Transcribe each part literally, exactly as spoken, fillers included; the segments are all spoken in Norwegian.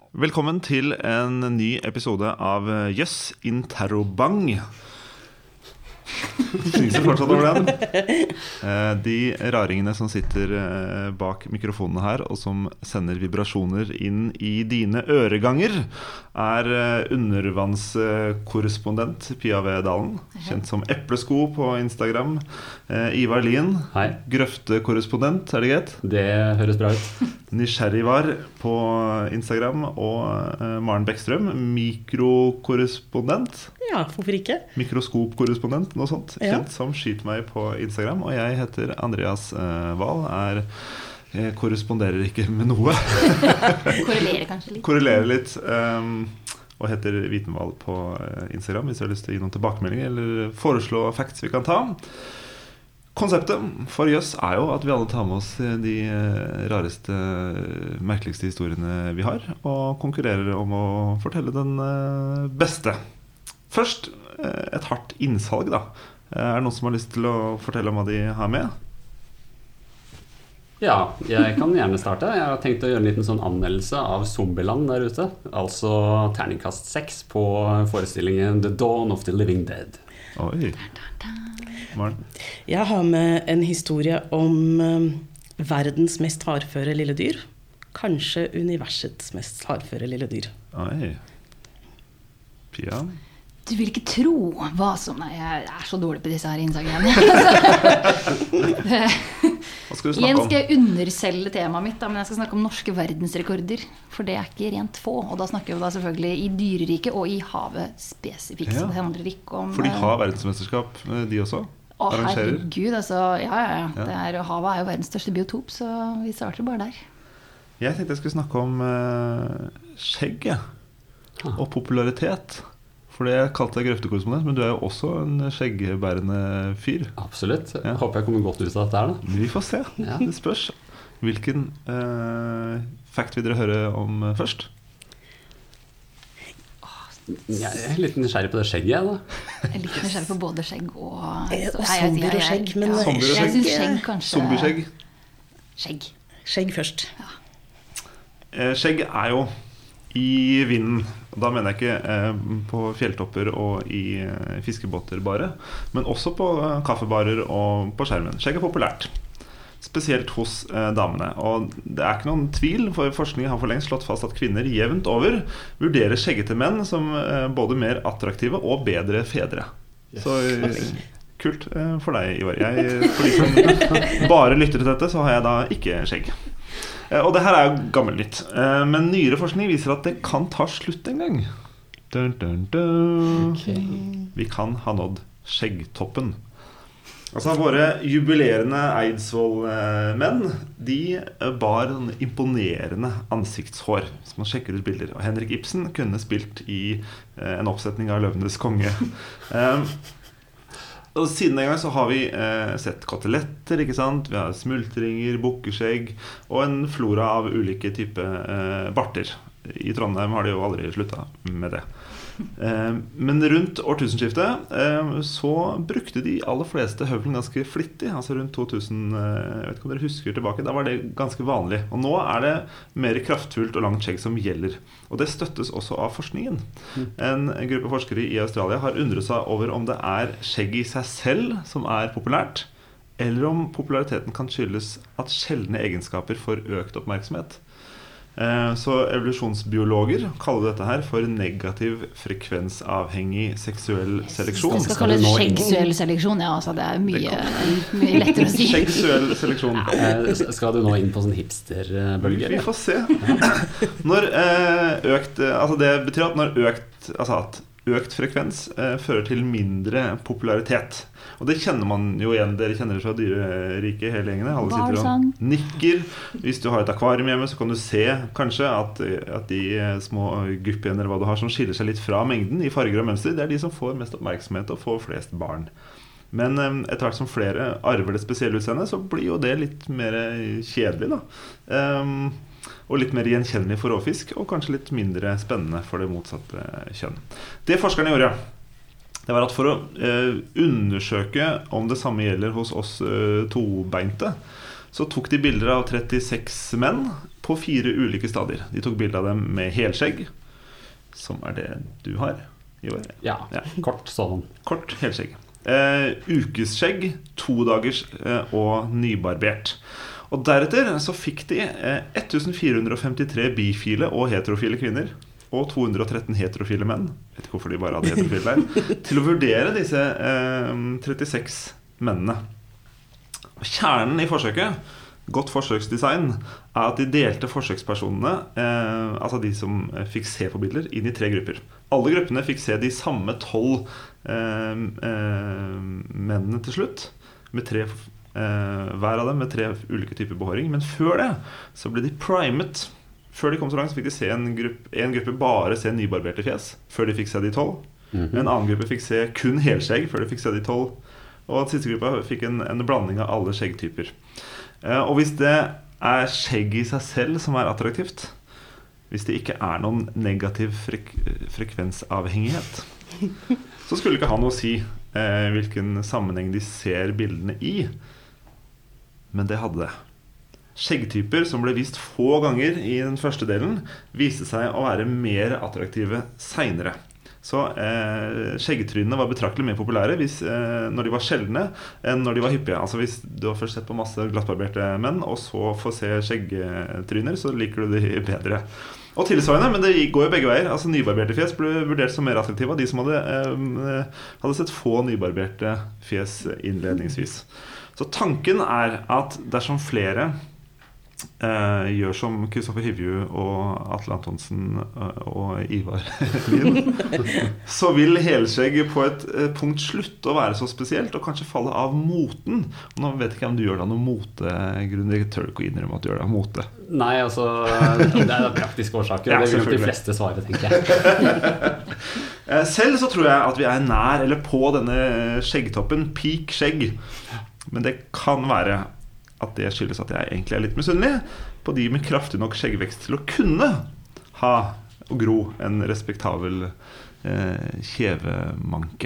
Velkommen til en ny episode av Jøss Interrobang. Fnyser fortsatt over den. De raringene som sitter bak mikrofonene her og som sender vibrasjoner inn i dine øreganger, er undervannskorrespondent Pia V. Dalen, kjent som Eplesko på Instagram. Ivar Lien, Hei. Grøftekorrespondent, er det greit? Det høres bra ut. Nysgjerrigvar på Instagram, og Maren Bekkstrøm, mikrokorrespondent. Ja, hvorfor ikke? Mikroskopkorrespondent, noe sånt. Ja. Kjent som Skyt meg på Instagram. Og jeg heter Andreas uh, Wahl, er jeg korresponderer ikke med noe. Korrelerer kanskje litt. Korrelerer litt, um, og heter Vitenval på Instagram, hvis du har lyst til å gi noen tilbakemeldinger eller foreslå facts vi kan ta. Konseptet for Jøss er jo at vi alle tar med oss de rareste, merkeligste historiene vi har, og konkurrerer om å fortelle den beste. Først et hardt innsalg da. Er det noen som har lyst til å fortelle om hva de har med? Ja, jeg kan gjerne starte. Jeg har tenkt å gjøre en liten sånn anmeldelse av Zombieland der ute. Altså terningkast seks på forestillingen The Dawn of the Living Dead. Oi. Maren? Jeg har med en historie om um, verdens mest hardføre lille dyr. Kanskje universets mest hardføre lille dyr. Oi. Pia? Du vil ikke tro hva som... Nei, jeg er så dårlig på disse her innsagene. Hva skal du snakke Igjen om? skal jeg underselge temaet mitt, da, men jeg skal snakke om norske verdensrekorder. For det er ikke rent få. Og da snakker vi da selvfølgelig i dyreriket og i havet spesifikt. Ja. Så det handler ikke om... For de har verdensmesterskap, de også? Å, arrangerer? herregud, altså. Ja, ja, ja. Ja. Det er, havet er jo verdens største biotop, så vi starter bare der. Jeg tenkte jeg skulle snakke om uh, skjegg ja. Og popularitet. For det jeg kalte deg grøftekorrespondent, men du er jo også en skjeggbærende fyr. Absolutt. Ja. Jeg håper jeg kommer godt ut av dette her da. Vi får se, Ja. det spørs. Hvilken uh, fact vil dere høre om først? Jeg er litt nysgjerrig på det skjegget da. Jeg er litt nysgjerrig på både skjegg og... Eh, og Nei, jeg- zombier og jeg- skjegg, men- ja, Zombier og Jeg skjegg. synes skjegg kanskje... Zombieskjegg. Skjegg. Skjegg først. Eh, skjegg er jo i vinden. Da mener jeg ikke eh, på fjelltopper og i eh, fiskebåter bare, men også på eh, kaffebarer og på skjermen. Skjegg er populært, spesielt hos eh, damene. Og det er ikke noen tvil, for forskning har for lengst slått fast at kvinner jevnt over vurderer skjeggete menn som eh, både mer attraktive og bedre fedre. Yes. Så eh, kult eh, for deg, Ivar. Jeg, for de som bare lytter til dette, så har jeg da ikke skjegg. Eh, Og det her er jo gammel nytt, eh, men nyere forskning viser at det kan ta slutt en gang. Dun, dun, dun. Okay. Vi kan ha nådd skjeggtoppen. Altså våre jubilerende Eidsvoll-menn, de bar en imponerende ansiktshår, hvis man sjekker ut bilder. Og Henrik Ibsen kunne spilt i eh, en oppsetning av Løvenes konge. Eh, Og siden den gang så har vi eh, sett koteletter, ikke sant? Vi har smultringer, bukkeskjegg og en flora av ulike typer eh, barter. I Trondheim har de jo aldri sluttet med det. Eh, men rundt årtusenskiftet eh, så brukte de aller fleste høvelen ganske flittig. Altså rundt to tusen, eh, jeg vet ikke om dere husker tilbake, da var det ganske vanlig. Og nå er det mer kraftfullt og langt skjegg som gjelder. Og det støttes også av forskningen. En gruppe forskere i Australia har undret seg over om det er skjegg i seg selv som er populært, eller om populariteten kan skyldes at sjeldne egenskaper får økt oppmerksomhet. Eh, Så evolusjonsbiologer kaller dette her for negativ frekvensavhengig seksuell seleksjon. Det skal Skal du kalles nå inn- skjeggsuell seleksjon, ja, altså det er Det mye, kan- mye lettere å si. Seksuell seleksjon. Eh, s- Skal du nå inn på sånn hipsterbølge? Vi får se. Når eh, økt eh, Altså det betyr at når økt Altså at økt frekvens eh, fører til mindre popularitet. Og det kjenner man jo igjen. Dere kjenner det fra dyreriket hele gjengene. Alle sitter og Hvalsang. nikker. Hvis du har et akvarium hjemme, så kan du se kanskje at, at de små guppiene eller hva du har som skiller seg litt fra mengden i farger og mønster, det er de som får mest oppmerksomhet og får flest barn. Men eh, etter hvert som flere arver det spesielle utseendet, så blir jo det litt mer kjedelig da. Um, og litt mer gjenkjennelig for råfisk, og kanskje litt mindre spennende for det motsatte kjønn. Det forskerne gjorde, det var at for å eh, undersøke om det samme gjelder hos oss eh, tobeinte, så tok de bilder av trettiseks menn på fire ulike stadier. De tok bilder av dem med helskjegg, som er det du har i år. Ja, ja. Kort sånn. Kort helskjegg. Eh, ukesskjegg, to dagers eh, og nybarbert. Og deretter så fikk de eh, fjorten femtitre bifile og heterofile kvinner og to hundre og tretten heterofile menn, vet ikke hvorfor de bare hadde heterofile der, til å vurdere disse eh, trettiseks mennene. Kjernen i forsøket, godt forsøksdesign, er at de delte forsøkspersonene, eh, altså de som fikk se på bilder, inn i tre grupper. Alle gruppene fikk se de samme tolv eh, eh, mennene til slutt, med tre, eh, hver av dem med tre ulike typer behåring. Men før det så ble de primet. Før de kom så langt så fikk de se en gruppe, en gruppe bare se nybarberte fjes, før de fikk se de tolv. Mm-hmm. En annen gruppe fikk se kun helskjegg, før de fikk se de tolv. Og den siste gruppa fikk en, en blanding av alle skjeggtyper. eh, Og hvis det er skjegg i seg selv som er attraktivt, hvis det ikke er noen negativ frek frekvensavhengighet, så skulle ikke ha noe å si eh, hvilken sammenheng de ser bildene i. Men det hadde det. Skjeggtyper som ble vist få ganger i den første delen, viste seg å være mer attraktive senere. Så eh, skjeggetrynene var betraktelig mer populære hvis, eh, når de var sjeldne enn når de var hyppige. Altså hvis du har først sett på masse glattbarberte menn, og så får se skjeggtryner, så liker du de bedre. Og tilsvarende, men det går jo begge veier. Altså nybarberte fjes ble vurdert som mer attraktive av de som hadde, eh, hadde sett få nybarberte fjes innledningsvis. Så tanken er at dersom flere Uh, gjør som Kristoffer Hivju og Atle Antonsen uh, og Ivar Lien, så vil helskjegg på et uh, punkt slutte å være så spesielt og kanskje falle av moten. Nå vet jeg ikke om du gjør det av noe mote, Grunn. Jeg tør ikke å innrømme at du gjør det av mote. Nei, altså det er praktiske årsaker. Ja, det vil nok de fleste svare, tenker jeg. uh, Selv så tror jeg at vi er nær eller på denne skjeggtoppen, peak skjegg. Men det kan være at det skyldes at jeg egentlig er litt misunnelig på de med kraftig nok skjeggvekst til å kunne ha og gro en respektabel eh, kjevemanke.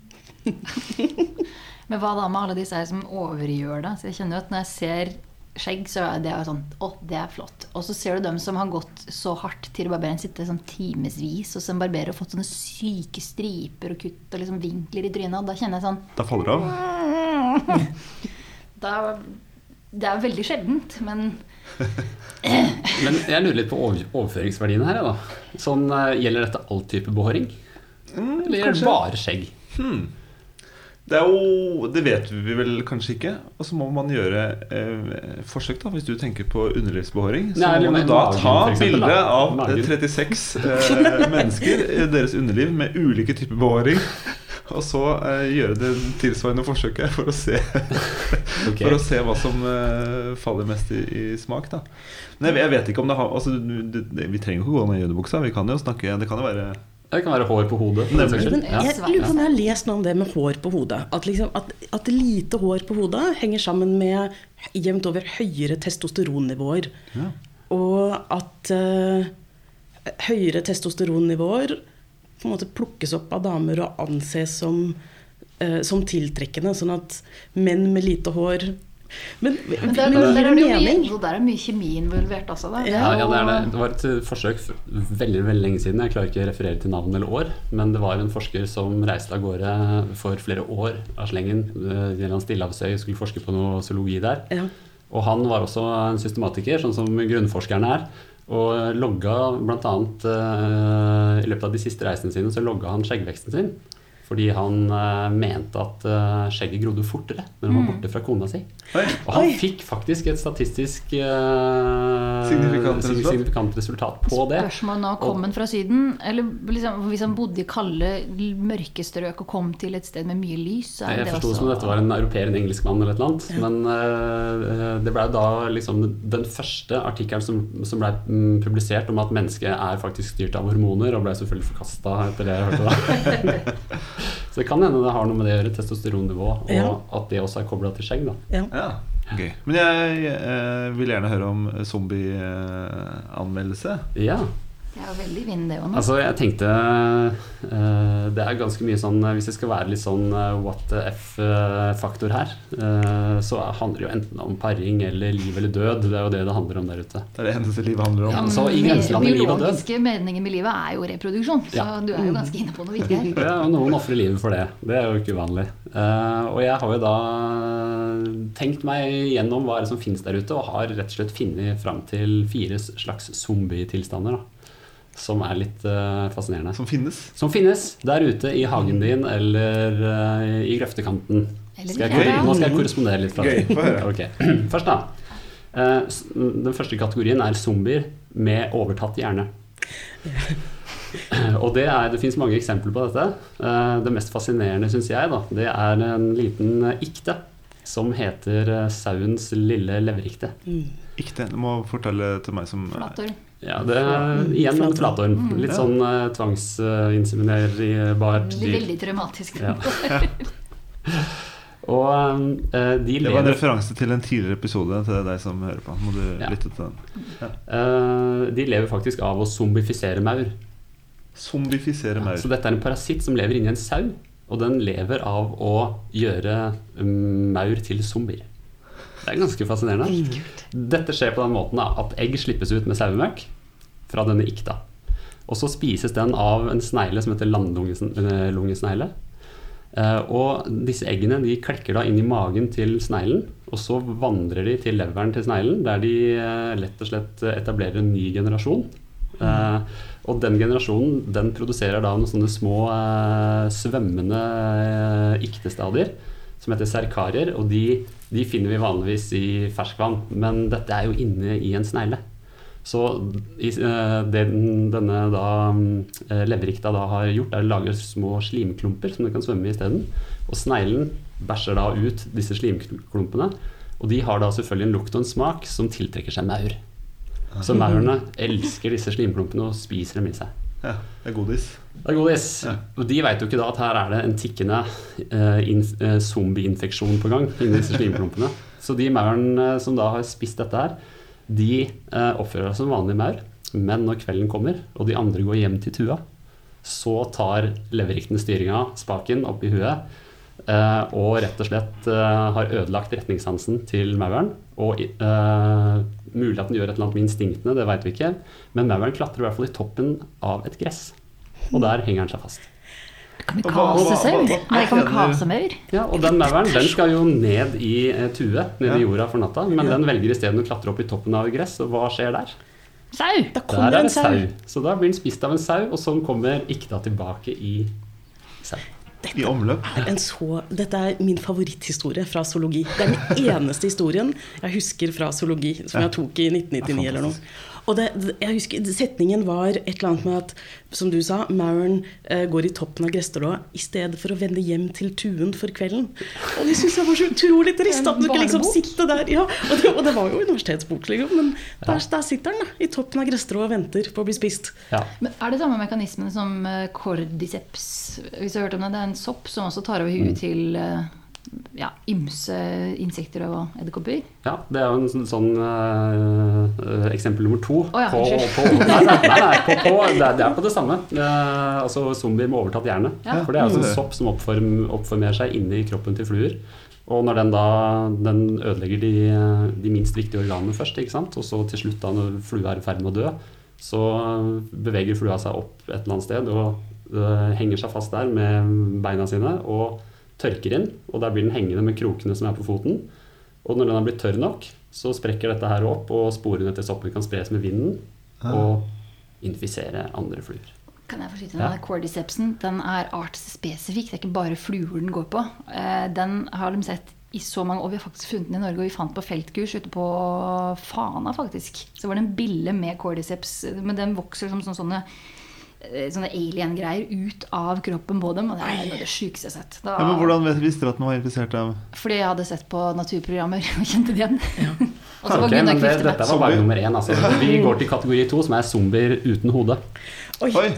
Men hva da med alle disse her som overgjør det? Så jeg kjenner jo at når jeg ser skjegg, så er det jo sånn, å, det er flott. Og så ser du dem som har gått så hardt til barberen sitter sånn timesvis, og som barberer og fått sånne syke striper og kutt og liksom vinkler i trynet, og da kjenner jeg sånn... Da faller det av. Da... Det er veldig sjeldent, men... Men jeg lurer litt på overføringsverdiene her, da. Sånn, gjelder dette all type behåring? Mm, Eller gjelder det bare skjegg? Hmm. Det er jo, det vet vi vel kanskje ikke. Og så må man gjøre eh, forsøk da. Hvis du tenker på underlivsbehåring, så Nei, må du da magen, ta eksempel, bilde da. av Magen. trettiseks eh, mennesker i deres underliv med ulike typer behåring, og så eh, gjøre det tilsvarende forsøket for å se okay. For å se hva som eh, faller mest i, i smak da. Men jeg, jeg vet ikke om det har altså, det, det, vi trenger ikke gå ned i jødebuksa. Vi kan jo snakke, det kan jo være Det kan være hår på hodet. Men jeg lurer på om jeg har lest noe om det med hår på hodet. At, liksom, at, at lite hår på hodet henger sammen med jevnt over høyere testosteronnivåer. Ja. Og at uh, høyere testosteronnivåer på en måte plukkes opp av damer og anses som, uh, som tiltrekkende. Sånn at menn med lite hår... Men, men der, der, der, er det mye, der er mye kjemi involvert også da. Det, ja, ja, det, er det. Det var et forsøk veldig, veldig lenge siden. Jeg klarer ikke å referere til navn eller år, men det var en forsker som reiste av gårde for flere år av slengen gjennom Stillehavsøy, skulle forske på noe zoologi der. Ja. Og han var også en systematiker, sånn som grunnforskerne er, og logga blant annet i løpet av de siste reisene sine så logga han skjeggveksten sin. Fordi han uh, mente at uh, skjegget grodde fortere når han var borte fra kona si. Oi. Og han Oi. fikk faktisk et statistisk uh, signifikant, resultat. signifikant resultat på det. Spørsmålet nå, kom han fra syden? Eller liksom, hvis han bodde i kalde, mørke strøk og kom til et sted med mye lys? Så er jeg det forstod også... som dette var en europeer, en engelskmann eller et eller annet. Ja. Men uh, det ble da liksom den første artikkelen som, som ble publisert om at mennesket er faktisk styrt av hormoner, og ble selvfølgelig forkastet etter det jeg hørte da. Så det kan hende det har noe med det å gjøre, testosteronnivå, og ja. At det også er koblet til skjegg da. Ja, ja. Okay. Men jeg eh, vil gjerne høre om zombie-anmeldelse. Ja, Det er jo veldig vind det også nå. Altså, jeg tenkte uh, det er ganske mye sånn, hvis det skal være litt sånn uh, what the F-faktor her, uh, så handler det jo enten om paring eller liv eller død. Det er jo det det handler om der ute. Det er det eneste livet handler om. Ja, så i grenselandet liv og død. Biologiske meningen med livet er jo reproduksjon, så Ja. du er jo ganske inne på noe viktig her. Ja, og noen offrer livet for det. Det er jo ikke uvanlig. Uh, og jeg har jo da tenkt meg gjennom hva er det som finnes der ute, og har rett og slett finnet frem til fire slags zombie-tilstander da. Som er litt uh, fascinerende. Som finnes. Som finnes der ute i hagen din eller uh, i grøftekanten. Eller Skal jeg, i korre- nå skal jeg korrespondere litt fra Gøy, få høre. Ok. Først da. Uh, s- den første kategorien er zombier med overtatt hjerne. Og det, er, det finnes mange eksempler på dette. Uh, det mest fascinerende, synes jeg, da, det er en liten uh, ikte som heter uh, sauens lille leverikte. Ikke det. Du må fortelle til meg som Flatorm. Ja, det er igjen en flatorm. Litt sånn uh, tvangsinsemineribar Veldig, dyr. veldig traumatisk. Ja. Og uh, de Det var en lever, referanse til en tidligere episode til deg som hører på. Må du Ja. lytte til den. uh, de lever faktisk av å zombifisere maur. Zombifisere maur. Så dette er en parasitt som lever inni en sau, og den lever av å gjøre um, maur til zombier. Det er ganske fascinerende. Dette skjer på den måten da, at egg slippes ut med sauemøkk fra denne ikta. Og så spises den av en snegle som heter landlungesnegle. Uh, og disse eggene de klekker da inn i magen til sneglen, og så vandrer de til leveren til sneglen, der de uh, lett og slett etablerer en ny generasjon. Uh, og den generasjonen den produserer da noen sånne små uh, svømmende uh, iktestadier som heter serkarier, og de, de finner vi vanligvis i ferskvann, men dette er jo inne i en snegle. Så i, uh, den, denne da, uh, leverikta da har gjort er å lage små slimklumper som den kan svømme i stedet, og sneglen bæsjer da ut disse slimklumpene, og de har da selvfølgelig en lukt og en smak som tiltrekker seg maur. Så maurene elsker disse slimklumpene og spiser dem i seg. Ja, det er godis. Det er godis. Ja. Og de vet jo ikke da at her er det en tikkende eh, inf- eh, zombie-infeksjon på gang inni disse slimklumpene. Så de maurene som da har spist dette her, de eh, oppfører seg som vanlige maur, men når kvelden kommer, og de andre går hjem til tua, så tar leverikten styringa, spaken, opp i huet, eh, og rett og slett eh, har ødelagt retningssansen til mauren, og eh, mulig at den gjør et eller annet med instinktene, det vet vi ikke, men mauren klatrer i hvert fall i toppen av et gress, og der henger den seg fast. Kamikaze-sau? Hva- hva- hva- Nei, kamikaze-maur. Ja, og den mauren, den skal jo ned i eh, tue, ned i Ja. jorda for natta, men den velger i stedet å klatre opp i toppen av et gress, og hva skjer der? Sau! Da kommer Der er en det sau. sau. Så da blir den spist av en sau, og sånn kommer ikta tilbake i sau. I omløp. Er en så, dette er min favoritthistorie fra zoologi. Det er den eneste historien jeg husker fra zoologi, som jeg tok i nitten nittini eller noe. Og det, jeg husker, setningen var et eller annet med at, som du sa, mauren eh, går i toppen av gresstrået i stedet for å vende hjem til tuen for kvelden. Og det synes jeg var så utrolig trist at du kunne liksom sitte der. Ja, og, det, og det var jo universitetsbok, liksom, men der, der sitter den da, i toppen av gresstrået og venter på å bli spist. Ja. Men er det samme mekanismen som eh, cordyceps? Hvis du har hørt om det, det er en sopp som også tar over huet til eh, ja, ymse insekter og edderkopper. Ja, det er jo en sånn, sånn øh, eksempel nummer to. Å ja, på, unnskyld. på, nei, nei, nei, nei på, på, det, er, det er på det samme. Eh, altså zombier med overtatt hjerne. Ja. For det er jo en Mm. sopp som oppform, oppformerer seg inni kroppen til fluer. Og når den da den ødelegger de, de minst viktige organene først, ikke sant? Og så til slutt da når flua er i ferd med å dø, så beveger flua seg opp et eller annet sted og øh, henger seg fast der med beina sine og tørker inn, og der blir den hengende med krokene som er på foten. Og når den har blitt tørr nok, så sprekker dette her opp, og sporene til soppen kan spres med vinden og infisere andre fluer. Kan jeg få skyte Ja. den? Cordycepsen, den er artsspesifikk. Det er ikke bare fluer den går på. Eh, Den har de sett i så mange år. Vi har faktisk funnet den i Norge, og vi fant på feltkurs ute på Fana, faktisk. Så var det en bille med cordyceps, men den vokser som sånne, sånne sånne alien-greier ut av kroppen på dem, og det er noe av det sykeste jeg har sett. Da, Ja, men hvordan vet- visste dere at den var infisert av Fordi jeg hadde sett på naturprogrammer og kjente det igjen. Og så Ok, var Gunnar men det, Kvifte dette med. var bare nummer én. Altså. Vi går til kategori to, som er zombier uten hode. Oi, Oi!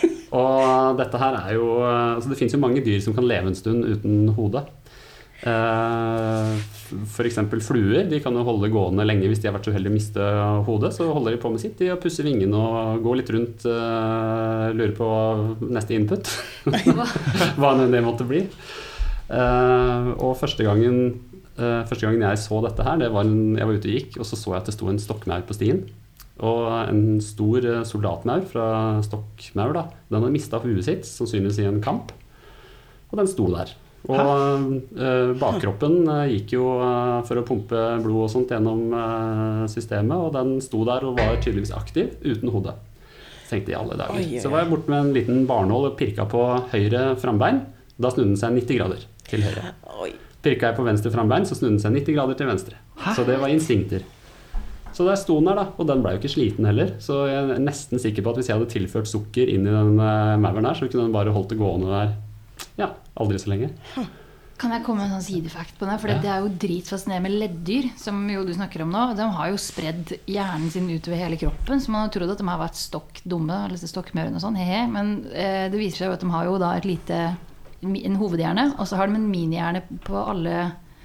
Og dette her er jo altså Det finnes jo mange dyr som kan leve en stund uten hode. Eh, for eksempel fluer, de kan jo holde gående lenge hvis de har vært så heldige å miste hodet, så holder de på med sitt, de å pusse vingene og gå litt rundt, uh, lurer på neste input, hva enn det måtte bli. Uh, og første gangen, uh, første gangen jeg så dette her, det var en, jeg var ute og gikk, og så så jeg at det sto en stokkmaur på stien, og en stor soldatmaur fra stokkmaur da, den hadde mistet huet sitt, sannsynligvis i en kamp, og den sto der. Og uh, bakkroppen uh, gikk jo uh, for å pumpe blod og sånt gjennom uh, systemet, og den sto der og var tydeligvis aktiv uten hodet. Tenkte jeg alle dager. Så var jeg bort med en liten barnål og pirka på høyre frambein. Da snudde den seg nitti grader til høyre. Pirka jeg på venstre frambein, så snudde den seg nitti grader til venstre. Så det var instinkter. Så der sto den der da, og den ble jo ikke sliten heller. Så jeg er nesten sikker på at hvis jeg hadde tilført sukker inn i den uh, mauren der, så kunne den bare holdt det gående der. Ja, aldri så lenge. Kan jeg komme med en sånn sidefact på det? For ja. Det er jo dritfascinerende med leddyr, som jo du snakker om nå. De har jo spredd hjernen sin utover hele kroppen, så man har trodd at de har vært stokk dumme, eller stokkmørende og sånn, he-he. Men eh, det viser seg jo at de har jo da et lite, en hovedhjerne, og så har de en minihjerne på alle,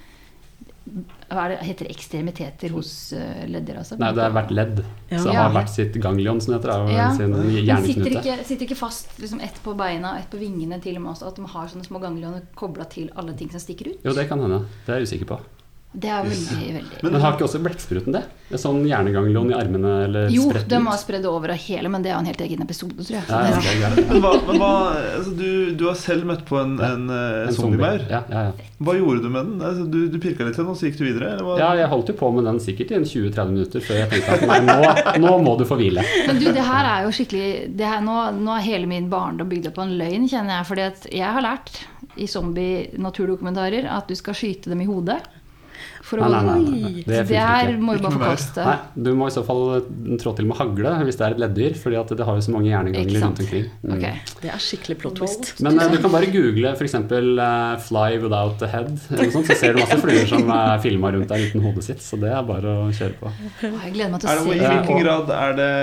hva er det, heter det ekstremiteter hos uh, leddyr altså? Nei, det har vært ledd, ja. Så det har vært sitt ganglion, som heter det, ja. Sin hjerneknute. Sitter ikke, sitter ikke fast liksom, ett på beina, ett på vingene til og med også, at de har sånne små ganglioner koblet til alle ting som stikker ut? Jo, det kan hende. Det er jeg usikker på. Det er veldig, veldig... Men har ikke også blekkspruten det? En sånn hjerneganglion i armene eller jo, spredt ut? Jo, de har spredd over hele, men det er en helt egen episode, tror jeg. Ja, ja, ja. Men hva, men hva altså, du, du har selv møtt på en, en, en, en zombiemaur. Ja, ja, ja. Hva gjorde du med den? Altså, du, du pirka litt til den, og så gikk du videre? Eller hva? Ja, jeg holdt jo på med den sikkert i en tjue til tretti minutter før jeg tenkte at nei, nå, nå må du få hvile. Men du, det her er jo skikkelig det her, nå, nå er hele min barndom bygd opp på en løgn, kjenner jeg. Fordi at jeg har lært i zombie-naturdokumentarer at du skal skyte dem i hodet. For å... Nei, nei, nei, nei. Det, det her må jo bare forkaste. Nei, du må i så fall trå til med hagle hvis det er et leddyr, fordi at det har jo så mange hjernegangler rundt omkring. Mm. Okay. Det er skikkelig plot twist. Men uh, du kan bare google for eksempel uh, fly without a head, eller sånt, så ser du masse fluer som er uh, filmet rundt der uten hodet sitt, så det er bare å kjøre på. Jeg gleder meg til å se. I hvilken grad er det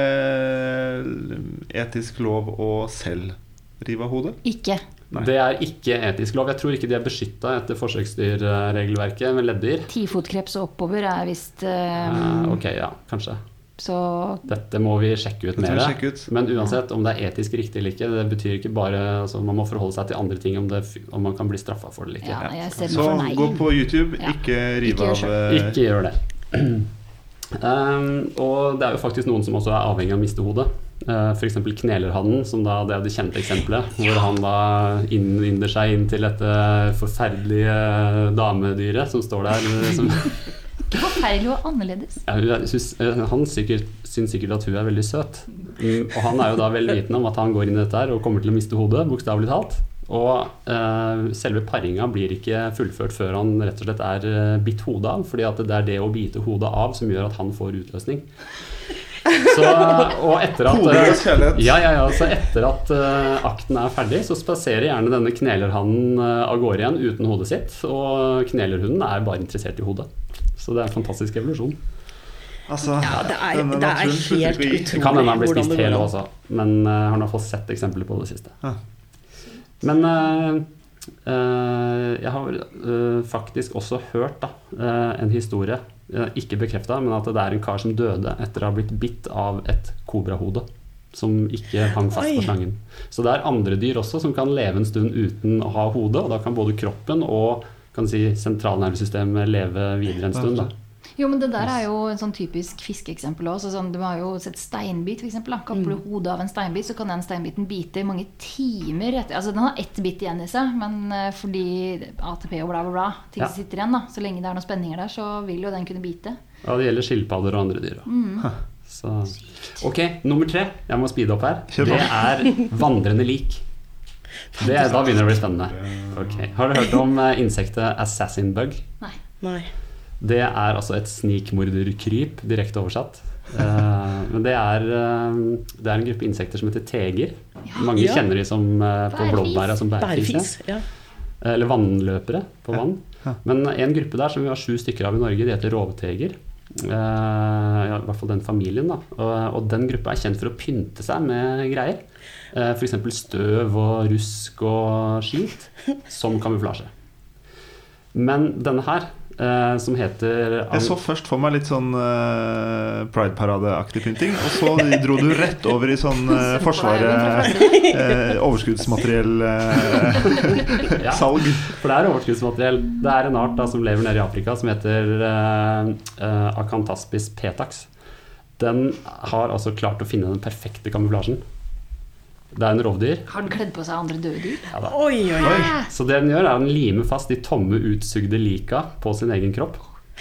etisk lov å selv rive av hodet? Ikke. Nei. Det er ikke etisk lov. Jeg tror ikke de er beskyttet etter forsøksdyrregelverket med leddyr. Tifotkreps og oppover er visst um... uh, Ok, ja, kanskje. Så... Dette må vi sjekke ut mer. Ut. Men uansett, om det er etisk riktig eller ikke, det betyr ikke bare altså, man må forholde seg til andre ting om, det, om man kan bli straffet for det eller ikke. Ja, jeg ser så gå på YouTube, ja. ikke rive ikke av Ikke gjør det. um, og det er jo faktisk noen som også er avhengig av å miste hodet. Uh, for eksempel knelerhannen, som da, det er det kjente eksempelet, hvor han da innvinder seg inn til dette forferdelige damedyret som står der som ikke forferdelig og annerledes. Ja, han sikkert, synes sikkert at hun er veldig søt, mm, og han er jo da vel vitende om at han går inn i dette her og kommer til å miste hodet, bokstavelig talt. Og uh, selve paringa blir ikke fullført før han rett og slett er uh, bitt hodet av, fordi at det er det å bite hodet av som gjør at han får utløsning. Så, og etter at, ja, ja, ja, så etter at uh, akten er ferdig, så spaserer gjerne denne knelerhannen uh, av gårde igjen uten hodet sitt, og knelerhunden er bare interessert i hodet. Så det er en fantastisk evolusjon. Altså, ja, det er, det er helt utrolig. Det kan hende han blir spist hele også, men uh, har han fått sett eksempler på det siste. Ja. Men uh, uh, jeg har uh, faktisk også hørt da, uh, en historie, uh, ikke bekreftet, men at det er en kar som døde etter å ha blitt bitt av et kobrahode som ikke hang fast på slangen. Så det er andre dyr også som kan leve en stund uten å ha hode, og da kan både kroppen og kan si, sentralnervesystemet leve videre en stund da. Jo, men det der er jo en sånn typisk fiskeeksempel også. Sånn, du har jo sett steinbit, for eksempel. Kapper du hodet av en steinbit, så kan den steinbiten bite i mange timer etter. Altså, den har ett bit igjen i seg, men fordi A T P og bla bla bla ting ja. Sitter igjen da. Så lenge det er noen spenninger der, så vil jo den kunne bite. Ja, det gjelder skilpadder og andre dyr. Mm. Så. Ok, nummer tre. Jeg må speede opp her. Det er vandrende lik. Det er, da begynner det å bli spennende. Okay. Har du hørt om insektet assassin bug? Nei. Nei. Det er altså et snikmorderkryp, direkte oversatt. Uh, men det er, uh, det er en gruppe insekter som heter teger. Ja, Mange ja. Kjenner de som uh, på blåbæra som bærfis. Ja. Eller vannløpere på vann. Ja. Ja. Men en gruppe der som vi har sju stykker av i Norge, de heter rovteger. Uh, ja, I hvert fall den familien da. Og, og den gruppa er kjent for å pynte seg med greier. Uh, for eksempel støv og rusk og skit som kamuflasje. Men denne her eh, som heter Jeg så først for meg litt sånn uh, Pride-parade-aktig pynting, og så dro du rett over i sånn uh, Forsvaret uh, overskuddsmateriell uh, Ja, salg. for det er overskuddsmateriell. Det er en art da, som lever nede i Afrika, som heter uh, uh, Acanthaspis petax. Den har altså klart å finne den perfekte kamuflasjen. Det er en rovdyr. Har den kledd på seg andre døde dyr? Ja, da. Oi, oi, oi. Så det den gjør er at den limer fast de tomme utsugde lika på sin egen kropp.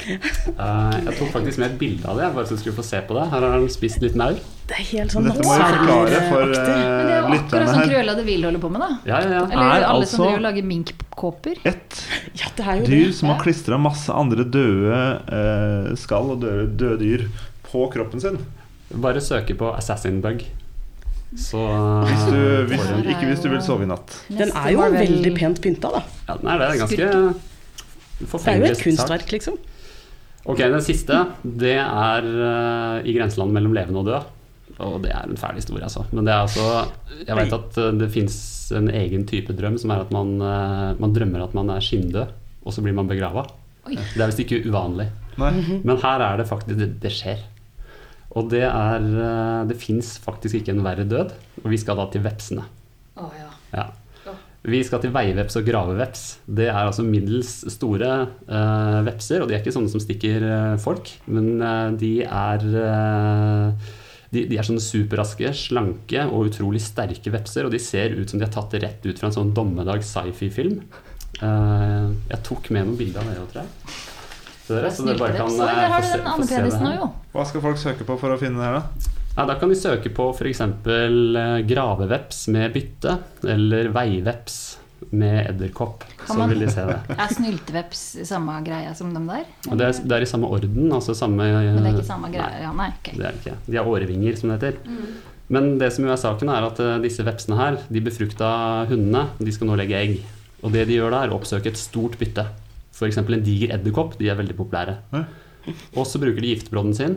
Uh, jeg tok faktisk med et bilde av det, bare så du skulle få se på det. Her har den spist litt maur. Det er helt sånn Dette må jeg forklare for uh, Men det er jo akkurat lytterne sånn her. Cruella de Vil holder på med, da. Ja, ja, ja. Eller Er alle altså- som driver og lager minkkåper. Et Ja, det er jo dyr det. som har klistret masse andre døde uh, skall og døde, døde dyr på kroppen sin. Bare søke på assassin bug. Så Hvis du, hvis, får du- ikke hvis du vil sove i natt. Den er jo veldig pent pynta, da. Ja, den er det. Ganske Det er jo forfengelig et kunstverk, liksom. Ok, den siste, det er uh, i grenseland mellom levende og død. Og det er en fæl historie, altså. Men det er altså Jeg vet at uh, det fins en egen type drøm, som er at man, uh, man drømmer at man er skinndød, og så blir man begrava. Oi. Det er visst ikke uvanlig. Nei. Men her er det faktisk Det, det skjer. Og det er uh, Det fins faktisk ikke en verre død, og vi skal da til vepsene. Å ja. Ja. Vi skal til veiveps og graveveps. Det er altså middels store uh, vepser, og de er ikke sånne som stikker uh, folk, men uh, de er uh, de, de er sånne superraske, slanke og utrolig sterke vepser, og de ser ut som de er tatt rett ut fra en sånn dommedag sci-fi-film. Uh, jeg tok med noen bilder av det, tror jeg. Så dere, så dere bare kan uh, Oi, der har få du se, den få andre se det penisen nå, her. jo. Hva skal folk søke på for å finne det her, da? Ja, da kan de søke på for eksempel uh, graveveps med bytte, eller veiveps med edderkopp, så man- vil de se det. Er snylteveps samme greia som dem der? Og det, er, det er i samme orden, altså samme Men det er ikke samme greia? Ja, nei, ok. Det er det ikke. De har årevinger, som det heter. Men det som jo er saken, er at uh, disse vepsene her, de befrukta hundene, de skal nå legge egg. Og det de gjør da, er å oppsøke et stort bytte. For eksempel en diger edderkopp, de er veldig populære. Hæ? Og så bruker de giftbrodden sin.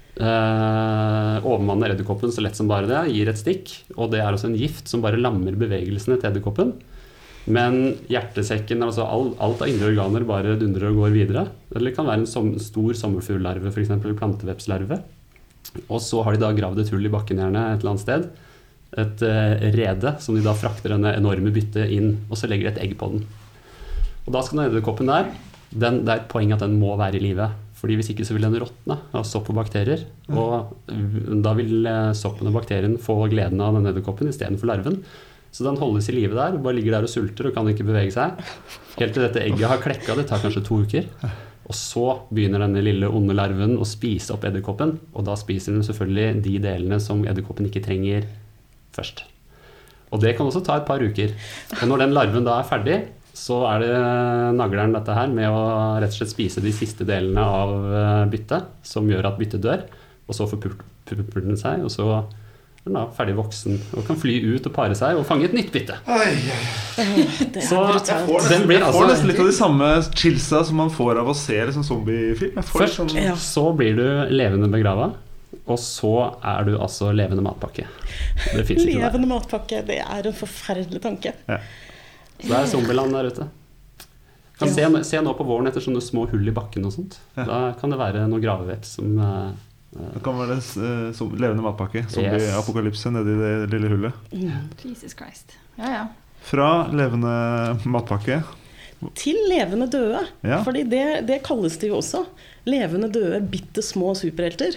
Uh, overmanner edderkoppen så lett som bare det, gir et stikk. Og det er også en gift som bare lammer bevegelsene til edderkoppen. Men hjertesekken, altså alt, alt av indre organer bare dundrer og går videre. Eller det kan være en som, stor sommerfugllarve, f.eks. plantevepslarve. Og så har de da gravd et hull i bakken gjerne et eller annet sted. Et uh, rede som de da frakter denne enorme byttet inn, og så legger de et egg på den. Og da skal den edderkoppen der, den, det er et poeng at den må være i live. Fordi hvis ikke så vil den råtne av sopp og bakterier. Og da vil uh, soppen og bakterien få gleden av den edderkoppen i stedet for larven. Så den holdes i live der, bare ligger der og sulter og kan ikke bevege seg. Helt til dette egget har klekka, det tar kanskje to uker. Og så begynner denne lille onde larven å spise opp edderkoppen, og da spiser den selvfølgelig de delene som edderkoppen ikke trenger først. Og det kan også ta et par uker. Og når den larven da er ferdig, så er det nagleren dette her med å rett og slett spise de siste delene av byttet, som gjør at byttet dør, og så forpupper den seg, og så er den da ferdig voksen og kan fly ut og pare seg og fange et nytt bytte. Oi, oi. Det er Så brutalt. Får den nesten, blir jeg får altså nesten litt av de samme chillsa som man får av å se liksom zombiefilm. Jeg får litt Først sånn, Ja. så blir du levende begrava, og så er du altså levende matpakke. Det fins ikke der. Levende matpakke, det er en forferdelig tanke. Så det er zombieland der ute. Kan se, se nå på våren etter sånne små hull i bakken og sånt. Da kan det være noe graveveps som eh, det kan være uh, som levende matpakke. Zombie-apokalypse nedi det lille hullet. Jesus Christ. Ja, ja. Fra levende matpakke. Til levende døde. Ja. Fordi det, det kalles det jo også. Levende døde, bitte små superhelter.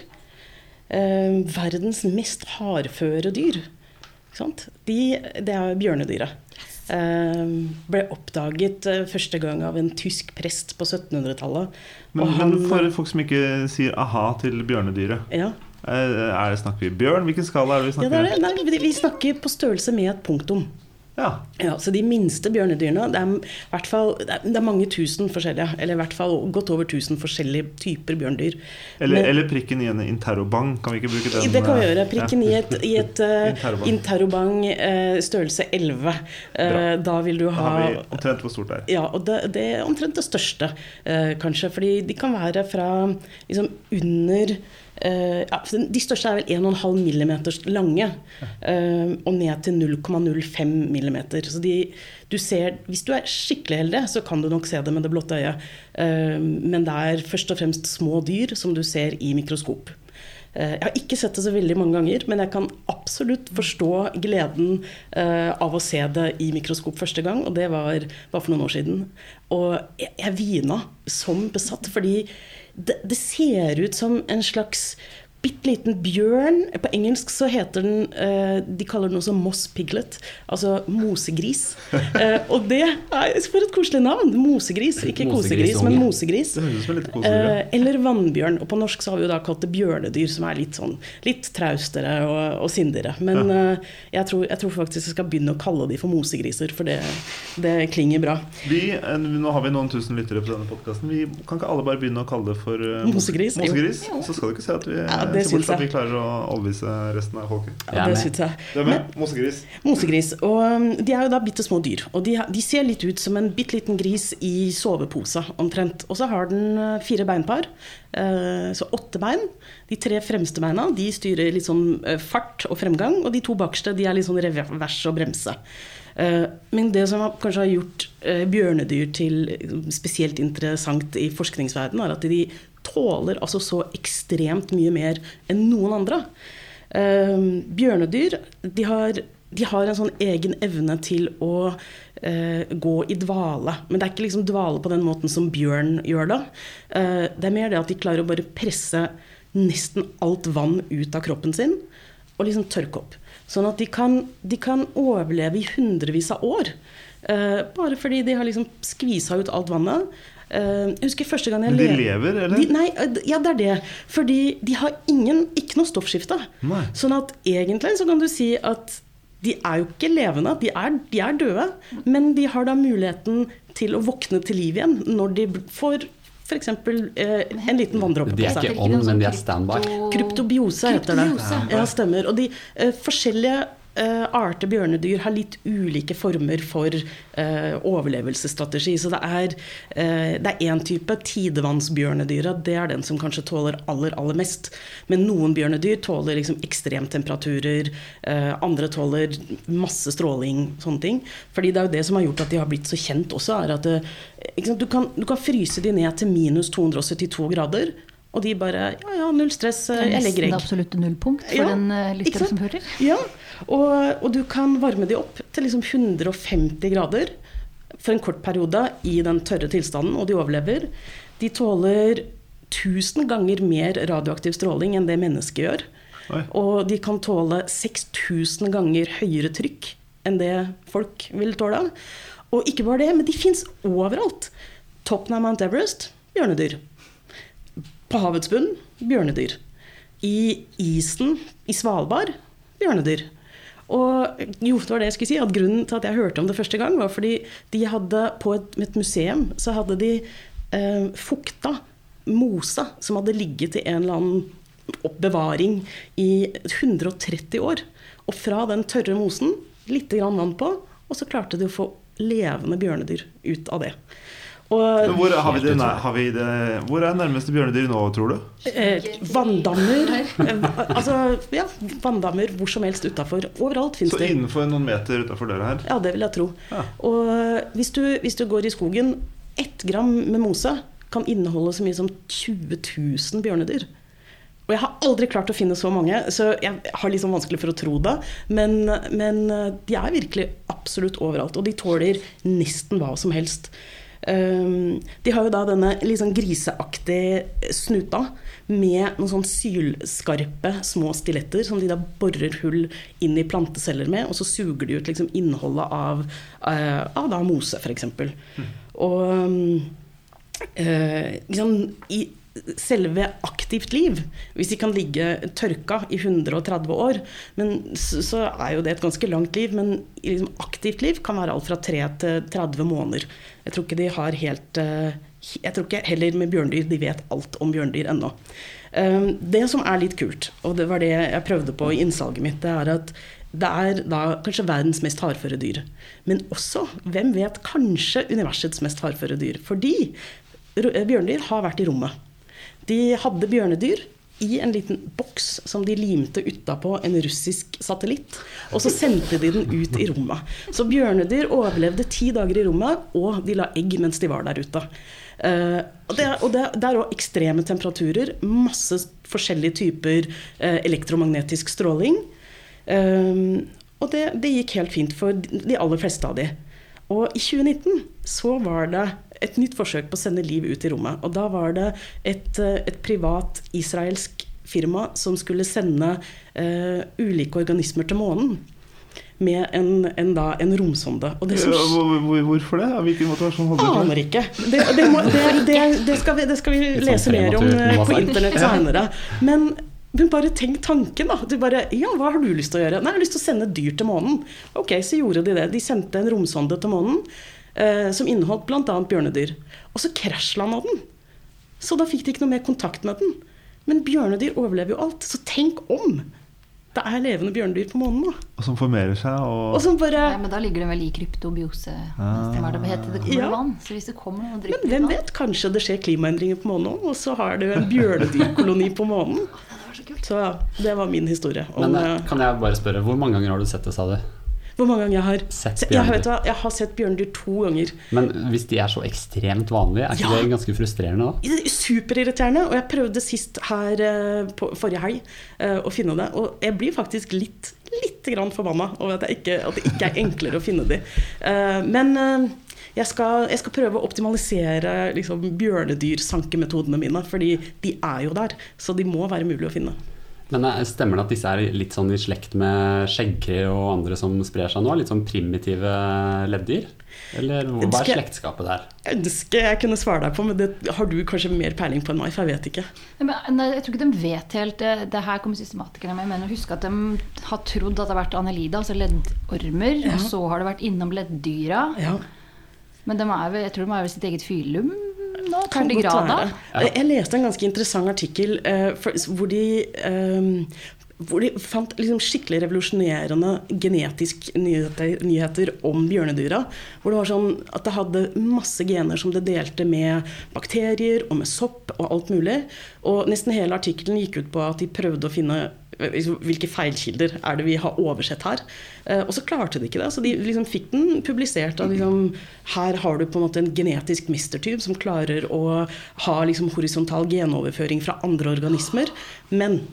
Eh, verdens mest hardføre dyr. Ikke sant? De, det er bjørnedyret. Eh, ble oppdaget eh, første gang av en tysk prest på syttenhundretallet. Men, Og han- men for folk som ikke sier aha til bjørnedyret, Ja. er, er det snakker vi bjørn? Hvilken skala er det vi Ja, snakker det er det. Nei, vi- vi snakker på størrelse med et punktum. Ja. Ja, så de minste bjørnedyrene, det er, i hvert fall, det er, det er mange tusen forskjellige, eller i hvert fall godt over tusen forskjellige typer bjørndyr. Eller, Men- eller prikken i en interrobang. Kan vi ikke bruke den? Det kan vi gjøre. eh, Prikken i et, i et uh, Interrobang. interrobang uh, størrelse elleve. Uh, Bra. da vil du Da ha har vi omtrent hvor stort det er. Ja, og det, det er omtrent det største, uh, kanskje. Fordi de kan være fra liksom under uh, ja, de største er vel en komma fem millimeter lange, uh, og ned til null komma null fem millimeter. Så de, du ser, hvis du er skikkelig heldig, så kan du nok se det med det blotte øyet. Uh, men det er først og fremst små dyr som du ser i mikroskop. Jeg har ikke sett det så veldig mange ganger, men jeg kan absolutt forstå gleden uh, av å se det i mikroskop første gang, og det var bare for noen år siden. Og jeg, jeg vina som besatt, fordi det, det ser ut som en slags bitteliten bjørn. På engelsk så heter den, uh, de kaller den også moss piglet, altså mosegris. Uh, og det er for et koselig navn, mosegris, ikke kosegris, men mosegris. Det høres som litt koselig. Uh, eller vannbjørn, og på norsk så har vi jo da kalt det bjørnedyr, som er litt sånn, litt traustere og, og sindigere. Men ja. uh, jeg, tror, jeg tror faktisk jeg skal begynne å kalle de for mosegriser, for det, det klinger bra. Vi, nå har vi noen tusen lyttere på denne podcasten. Vi kan ikke alle bare begynne å kalle det for uh, mosegris? Mosegris, så skal du ikke se at vi... Ja, det så bort at vi klarer å overbevise resten av folket. Ja, det synes jeg. Det er med, mosegris. Mosegris, og um, de er jo da bittesmå dyr, og de, de ser litt ut som en bitteliten gris i sovepose, omtrent. Og så har den fire beinpar, uh, så åtte bein. De tre fremste beina, de styrer litt sånn uh, fart og fremgang, og de to bakste, de er litt sånn revers og bremse. Uh, men det som har, kanskje har gjort uh, bjørnedyr til spesielt interessant i forskningsverdenen, er at de tåler altså så ekstremt mye mer enn noen andre. Uh, bjørnedyr, de har, de har en sånn egen evne til å uh, gå i dvale. Men det er ikke liksom dvale på den måten som bjørn gjør det. Uh, det er mer det at de klarer å bare presse nesten alt vann ut av kroppen sin, og liksom tørke opp. Sånn at de kan, de kan overleve i hundrevis av år, uh, bare fordi de har liksom skvisa ut alt vannet. Uh, jeg husker første gang jeg Men de le- lever, eller? De, nei, ja, det er det. Fordi de har ingen, ikke noe stoffskifte. Nei. Sånn at egentlig så kan du si at de er jo ikke levende, de er, de er døde, men de har da muligheten til å våkne til liv igjen når de får for eksempel eh, en liten vanndråpe De på er seg. ikke ånd, men de er standby. Kryptobiose heter det. Kryptobiose. Ja, stemmer. Og de eh, forskjellige eh, arter bjørnedyr har litt ulike former for eh, overlevelsesstrategi. Så det er, eh, det er en type tidevannsbjørnedyret, det er den som kanskje tåler aller, aller mest. Men noen bjørnedyr tåler liksom ekstremtemperaturer, eh, andre tåler masse stråling, sånne ting. Fordi det er jo det som har gjort at de har blitt så kjent også, er at det, ikke sant, du, kan, du kan fryse de ned til minus to hundre syttito grader, og de bare, ja, ja, null stress, Det er jeg legger nesten egg. absolutt nullpunkt for Ja, den uh, ikke lytteren sant? som hører. Ja, og, og du kan varme de opp til liksom hundre og femti grader for en kort periode i den tørre tilstanden, og de overlever. De tåler tusen ganger mer radioaktiv stråling enn det mennesket gjør. Oi. Og de kan tåle seks tusen ganger høyere trykk enn det folk vil tåle. Og ikke bare det, men de finnes overalt. Toppen av Mount Everest, bjørnedyr. På havets bunn, bjørnedyr. I isen, i Svalbard, bjørnedyr. Og jo, det var det jeg skulle si, at grunnen til at jeg hørte om det første gang, var fordi de hadde på et, et museum, så hadde de eh, fukta mose som hadde ligget i en eller annen oppbevaring i hundre og tretti år. Og fra den tørre mosen, litt grann vann på, og så klarte de å få levende bjørnedyr ut av det. Og, Men hvor, har vi det, nei, har vi det, hvor er nærmeste bjørnedyr nå, tror du? eh, vanndammer, eh, altså, ja, vanndammer hvor som helst utenfor. Overalt finnes Så de. innenfor noen meter utenfor døra her? Ja, det vil jeg tro. Ja. Og hvis du, hvis du går i skogen, ett gram med mose kan inneholde så mye som tjue tusen bjørnedyr. Og jeg har aldri klart å finne så mange, så jeg har liksom vanskelig for å tro det. Men, men de er virkelig absolutt overalt, og de tåler nesten hva som helst. Um, de har jo da denne litt sånn griseaktige snuta med noen sånn sylskarpe små stiletter som de da borer hull inn i planteceller med, og så suger de ut liksom innholdet av, uh, av da mose, for eksempel. Mm. Og um, uh, liksom i selve aktivt liv, hvis de kan ligge tørka i hundre og tretti år, men så, så er jo det et ganske langt liv, men liksom aktivt liv kan være alt fra tre til tretti måneder. Jeg tror ikke de har helt, jeg tror ikke heller med bjørndyr, de vet alt om bjørndyr ennå. Det som er litt kult, og det var det jeg prøvde på i innsalget mitt, det er at det er da kanskje verdens mest hardføre dyr, men også, hvem vet, kanskje universets mest hardføre dyr, fordi bjørndyr har vært i rommet. De hadde bjørnedyr i en liten boks som de limte utapå en russisk satellitt, og så sendte de den ut i rommet. Så bjørnedyr overlevde ti dager i rommet, og de la egg mens de var der ute. Uh, og det, og det, det er også ekstreme temperaturer, masse forskjellige typer uh, elektromagnetisk stråling, uh, og det, det gikk helt fint for de aller fleste av de. Og i tjue nitten så var det et nytt forsøk på å sende liv ut i rommet, og da var det et, et privat israelsk firma som skulle sende uh, ulike organismer til månen med en, en, da, en romsonde. Og det som, Hvor, hvorfor det? Hvilken motivasjon hadde du? Aner ikke. Det, det, må, det, det, det, skal vi, det skal vi lese mer om på internett senere. Men Men bare tenk tanken da. Du bare, ja, hva har du lyst til å gjøre? Nei, jeg har lyst til å sende dyr til månen. Ok, så gjorde de det. De sendte en romsonde til månen, eh, som inneholdt blant annet bjørnedyr. Og så krasjlandet den. Så da fikk de ikke noe mer kontakt med den. Men bjørnedyr overlever jo alt. Så tenk om det er levende bjørnedyr på månen da. Og som formerer seg, og... og som bare... Nei, men da ligger det vel i kryptobiose. Ah. Det heter det kommer Ja. vann. Så hvis det kommer noe drypp Men hvem vet, kanskje det skjer klimaendringer på månen, og så har du en bjørnedyrkoloni på månen. Så ja, det var min historie. Om, Men kan jeg bare spørre, hvor mange ganger har du sett det, sa du? hvor mange ganger jeg har Sett jeg, bjørnedyr. vet hva, jeg har sett bjørnedyr to ganger. Men hvis de er så ekstremt vanlige, er ikke Ja. det ganske frustrerende da? Det er superirriterende, og jeg prøvde sist her eh, på forrige helg eh, å finne det, og jeg blir faktisk litt, litt grann forbannet over at, jeg ikke, at det ikke er enklere å finne de. Eh, men eh, jeg, skal, jeg skal prøve å optimalisere liksom, bjørnedyrsankemetodene mine, fordi de er jo der, så de må være mulig å finne. Men stemmer det at disse er litt sånn i slekt med skjeggkre og andre som sprer seg nå? Litt sånn primitive leddyr? Eller hva er Skal- slektskapet der? Jeg ønsker jeg kunne svare deg på, men det har du kanskje mer peiling på enn meg, for jeg vet ikke. Men, nei, jeg tror ikke de vet helt det, det her kommer systematikerne med. Jeg mener, husk at de har trodd at det har vært annelida, altså leddormer, Ja. og så har det vært innom ledddyra. Ja. Men de er, vel- jeg tror de er ved sitt eget fylum nå, Kan godt tardigrada. være. Jeg leste en ganske interessant artikkel eh, for, hvor de eh, hvor de fant liksom skikkelig revolusjonerende genetiske nyheter, nyheter om bjørnedyra. Hvor det var sånn at det hadde masse gener som det delte med bakterier og med sopp og alt mulig. Og nesten hele artikkelen gikk ut på at de prøvde å finne hvilke feilkilder er det vi har oversett her. Og så klarte de ikke det. Så de liksom fikk den publisert. Og liksom, her har du på en måte en genetisk mistertyv som klarer å ha liksom horisontal genoverføring fra andre organismer. Men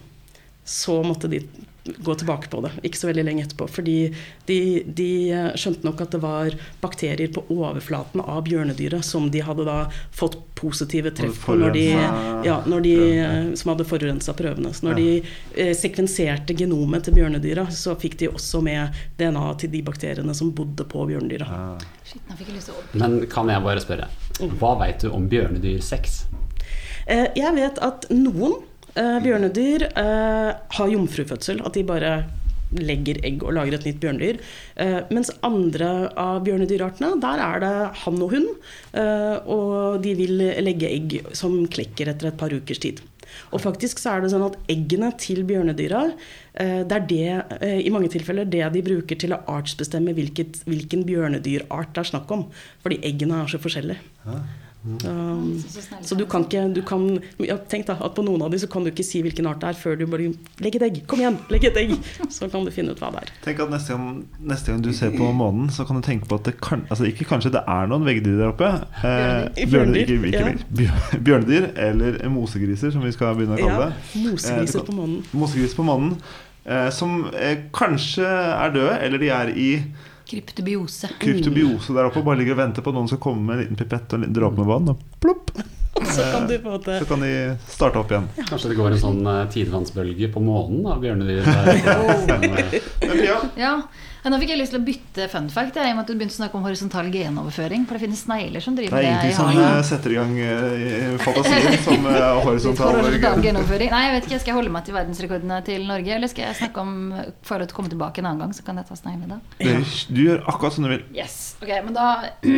så måtte de gå tilbake på det, ikke så veldig lenge etterpå, fordi de, de skjønte nok at det var bakterier på overflaten av bjørnedyret som de hadde da fått positive treff på når de, ja, når de, som hadde forurenset prøvene. Så når de eh, sekvenserte genomet til bjørnedyra, så fikk de også med D N A til de bakteriene som bodde på bjørnedyra. Shit, nå fikk jeg lyst til å... Men kan jeg bare spørre, hva vet du om bjørnedyrsex? Eh, jeg vet at noen Uh, bjørnedyr uh, har jomfrufødsel, at de bare legger egg og lager et nytt bjørnedyr. Uh, mens andre av bjørnedyrartene, der er det hann og hunn, uh, og de vil legge egg som klekker etter et par ukers tid. Og faktisk så er det sånn at eggene til bjørnedyra, uh, det er det, uh, i mange tilfeller det de bruker til å artsbestemme hvilket, hvilken bjørnedyrart det er snakk om, fordi eggene er så forskjellige. Ja. Um, så du kan ikke du kan, ja, tenk da, at på noen av de så kan du ikke si hvilken art det er før du bare legg et egg, kom igjen, legg et egg, så kan du finne ut hva det er. Tenk at neste gang, neste gang du ser på månen, så kan du tenke på at det kan, altså ikke kanskje det er noen veggdyr der oppe, eh, bjørnedyr, ikke, ikke, ja. bjør- bjørnedyr eller mosegriser som vi skal begynne å kalle det. Ja, mosegriser Eh, på månen. Mosegriser på månen, eh, som eh, kanskje er døde, eller de er i Kryptobiose. kryptobiose der oppe og bare ligger og venter på at noen skal komme med en liten pipett og en dråpe med vann, og plopp, Så kan du på en måte så kan de starte opp igjen. Kanskje det går en sånn uh, tidevannsbølge på månen av bjørnedyr der. Men Pia, Ja, nå fikk jeg lyst til å bytte fun fact, jeg, i og med at du begynte å snakke om horisontal genoverføring, for det finnes snegler som det driver er det. ingenting i som hagen. eh, setter i gang eh, fantasien som eh, horisontal Horisontal genoverføring. Nei, jeg vet ikke, skal jeg holde meg til verdensrekordene til Norge, eller skal jeg snakke om for å komme tilbake en annen gang, så kan jeg ta sneglene da? Du, du gjør akkurat som du vil. Yes, ok, men da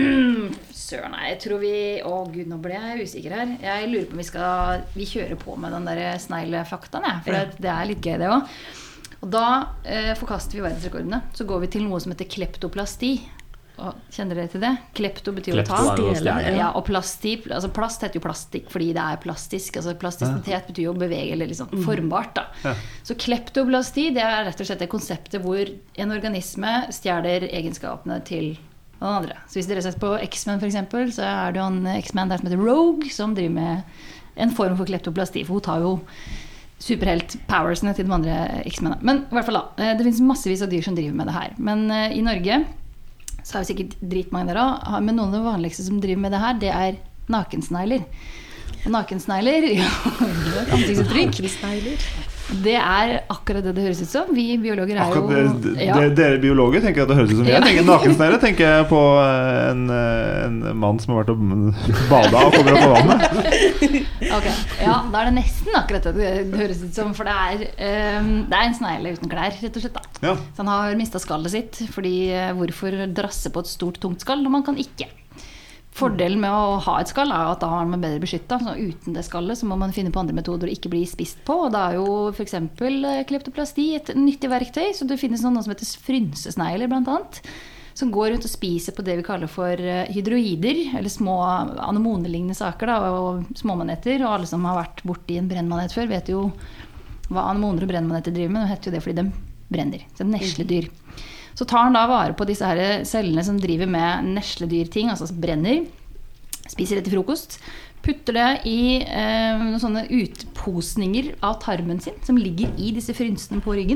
Søren, nei, jeg tror vi Å gud, nå ble jeg usikker her. Jeg lurer på om vi skal Vi kjører på med den der sneglefaktaen, jeg, for Ja. det, det er litt gøy det også. Og da eh, forkaster vi verdensrekordene. Så går vi til noe som heter kleptoplasti. Og kjenner dere til det? Klepto betyr Klepto å ta. er jo å stjele. Ja, og plasti, altså plast heter jo plastikk fordi det er plastisk. Altså plastisitet betyr jo å bevege eller liksom formbart da. Ja. Så kleptoplasti, det er rett og slett det konseptet hvor en organisme stjeler egenskapene til den andre. Så hvis dere ser på X-Men for eksempel, så er det jo en X-Men der som heter Rogue, som driver med en form for kleptoplasti, for hun tar jo superhelt-powersene til de andre X-mennene. Men i hvert fall da, det finnes massevis av dyr som driver med det her. Men i Norge så har vi sikkert dritmange der også, men noen av det vanligste som driver med det her, det er nakensnegler. Og nakensnegler, ja, ansiktsuttrykk, det er akkurat det det høres ut som. Vi biologer er jo... Det, ja. Dere biologer tenker at det høres ut som jeg. Tenker nakensnegler tenker jeg på en, en mann som har vært og badet og kommer opp på vannet. Ok, ja, da er det nesten akkurat det det høres ut som, for det er, um, det er en snegle uten klær, rett og slett da. Ja. Så han har mistet skallet sitt, fordi uh, hvorfor drasse på et stort, tungt skall når man kan ikke? Fordelen med å ha et skall er at da har man bedre beskyttet, så uten det skallet så må man finne på andre metoder å ikke bli spist på, og da er jo for eksempel kleptoplasti et nyttig verktøy, så det finnes noen som heter frynsesnegler blant annet, som går rundt og spiser på det vi kaller for hydroider, eller små anemonelignende saker da, og småmaneter, og alle som har vært borte i en brennmanet før vet jo hva anemoner og brennmaneter driver med, og heter jo det fordi de brenner, så det er nesledyr. Så tar han da vare på disse her cellene som driver med nesledyrting, altså brenner, spiser det til frokost, putter det i eh, noen sånne utposninger av tarmen sin, som ligger i disse frynsene på ryggen.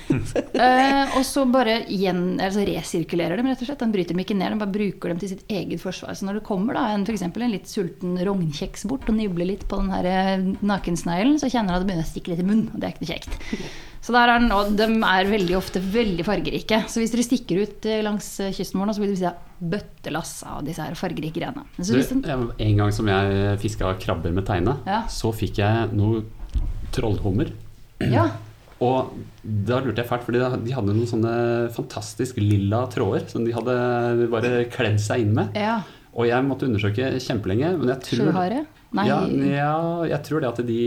eh, og så bare igjen, altså resirkulerer dem rett og slett, den bryter dem ikke ned, den bare bruker dem til sitt eget forsvar. Så når det kommer da en, for eksempel en litt sulten rognkjeks bort og nibler litt på den her nakensneglen, så kjenner han at det begynner å stikke litt i munnen, og det er ikke noe kjekt. Så der er den, og de er veldig ofte veldig fargerike. Så hvis dere stikker ut langs kysten vår, så vil du se bøttelass av disse her fargerike greiene. Du, en gang som jeg fisket krabber med teine, ja. Så fikk jeg noe trollhummer. Ja. Og da lurte jeg fælt, fordi de hadde noen sånne fantastisk lilla tråder som de hadde bare kledd seg inn med. Ja. Og jeg måtte undersøke kjempelenge, men jeg tror... Sjøhare? Nei. Ja, ja, jeg tror det at de...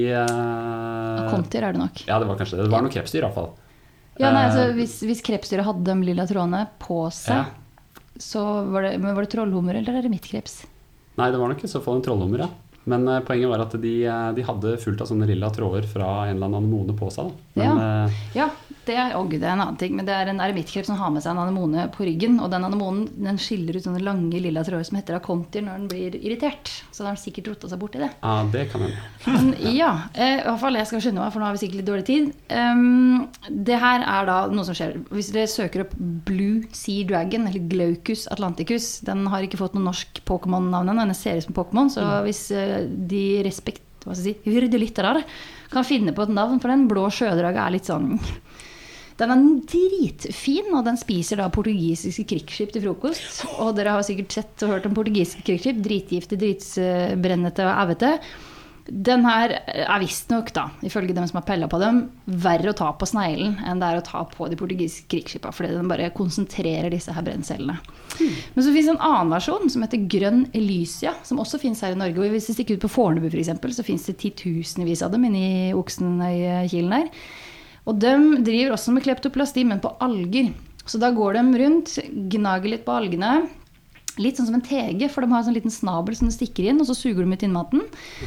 Uh... Akonter er det nok. Ja, det var kanskje det. Det var noe krepsdyr i hvert fall. Ja, nei, altså, hvis, hvis krepsdyret hadde de lilla trådene på seg, ja. Så var det, men var det trollhummer eller er det midtkreps? Nei, det var nok i så fall en trollhummer, ja. Men uh, poenget var at de, de hadde fullt av sånne lilla tråder fra en eller annen anemone på seg. Men, ja. Uh, ja, det er, oh, det er en annen ting, men det er en eremittkrep som har med seg en anemone på ryggen, og den anemonen den skiller ut sånne lange lilla tråder som heter akonter når den blir irritert. Så da har den sikkert rotet seg bort i det. Ja, det kan den. Men ja, eh, i hvert fall jeg skal skynde meg, for nå har vi sikkert litt dårlig tid. Um, det her er da noe som skjer. Hvis dere søker opp Blue Sea Dragon, eller Glaucus atlanticus, den har ikke fått noen norsk Pokémon-navn ennå, den ser ut som Pokémon, så hvis uh, de respekt, hva skal jeg si, hyrde lytter der, kan finne på et navn, for den blå sjødraget er litt sånn... Den er dritfin, og den spiser da portugisiske krigsskip til frokost. Og dere har sikkert sett og hørt om portugisiske krigsskip, dritgifte, dritsbrennete og avete. Den her er visst nok da, ifølge dem som har pellet på dem, verre å ta på sneglen enn det er å ta på de portugisiske krigsskipene, fordi den bare konsentrerer disse her brenncellene. Mm. Men så finnes det en annen versjon som heter Grønn Elysia, som også finnes her i Norge. Og hvis det stikker ut på Fornebu for eksempel, så finnes det titusenvis av dem inne i Oksenøy-kilen her. Og de driver også med kleptoplasti, men på alger. Så da går de rundt, gnager litt på algene, litt sånn som en tege, for de har en sånn liten snabel som de stikker inn, og så suger de ut innmaten.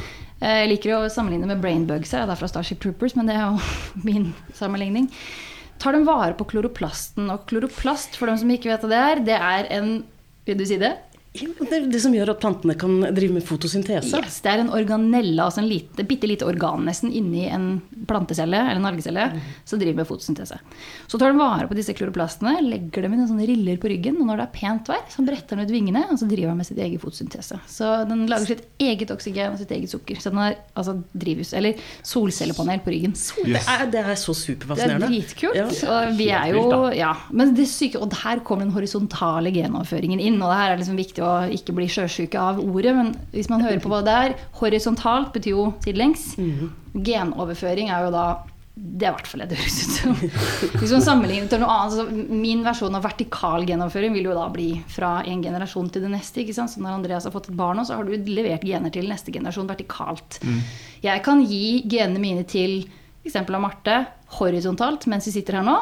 Jeg liker å sammenligne med brainbugs her, det er fra Starship Troopers, men det er jo min sammenligning. Tar de vare på kloroplasten, og kloroplast, for dem som ikke vet hva det er, det er en, vil du si det? Det er det som gjør at plantene kan drive med fotosyntese. Yes, det er en organella, altså en lite, bitte lite organ nesten inni en plantecelle eller en algecelle, mm. som driver med fotosyntese. Så tar de vare på disse kloroplastene, legger dem i en sånne riller på ryggen, og når det er pent vær, så bretter den ut vingene, og så driver den med sitt eget fotosyntese. Så den lager sitt eget oksygen og sitt eget sukker. Så den har altså drivhus, eller solcellepanel på ryggen. Yes. Det, er, det er så superfascinerende. Det er dritkult. Ja. Og vi er jo, ja, men det syke, og her kommer den horisontale genoverføringen inn, og det her er liksom viktig å ikke bli sjøsyke av ordet, men hvis man hører på hva det er, horisontalt betyr jo sidelengs. Mm-hmm. Genoverføring er jo da, det er i hvert fall det høres ut som. Hvis man sammenligner til noe annet, så min versjon av vertikal genoverføring vil jo da bli fra en generasjon til det neste, ikke sant? Så når Andreas har fått et barn, så har du levert gener til neste generasjon vertikalt. Mm. Jeg kan gi genene mine til, for eksempel av Marte, horisontalt, mens vi sitter her nå.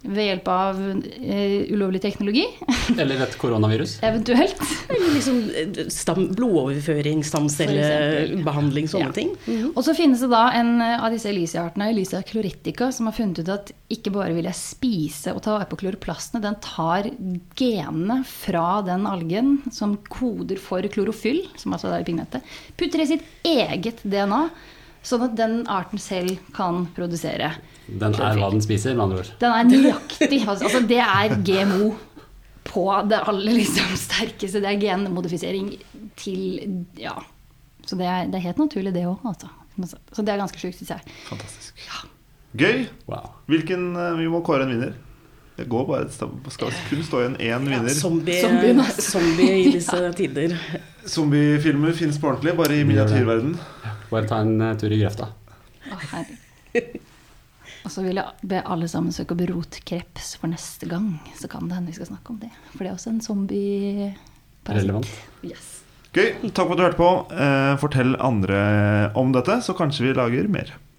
ved hjelp av uh, ulovlig teknologi. Eller et koronavirus. Eventuelt. Eller liksom stam, blodoverføring, stamcellebehandling, sånne Ja. ting. Mhm. Og så finnes det da en av disse Elysia-artene, Elysia chloritica, som har funnet ut at ikke bare vil jeg spise og ta vare på kloroplastene, den tar genene fra den algen som koder for klorofyll, som altså er i pigmentet, putter i sitt eget D N A, sånn at den arten selv kan produsere. Den er hva den spiser, med andre ord. Den er nøyaktig. Altså, det er G M O på det aller liksom sterkeste. Det er genmodifisering til ja. Så det er, det er helt naturlig, det òg. Altså. Så det er ganske sjukt, synes jeg. Fantastisk. Gøy. Wow. Hvilken, vi må kåre en vinner. Det går bare, det skal kun stå igjen én vinner. Ja, zombie, Zombien, altså. zombie i disse tider. Zombiefilmer finnes på ordentlig, bare i miniatyrverden. Bare ta en uh, tur i grøfta. Å, herregud. Og så vil jeg be alle sammen søke opp rotkreps for neste gang. Så kan det hende vi skal snakke om det. For det er også en zombie-parasitt. Relevant. Yes. Gøy, takk for at du hørte på. Eh, fortell andre om dette, så kanskje vi lager mer.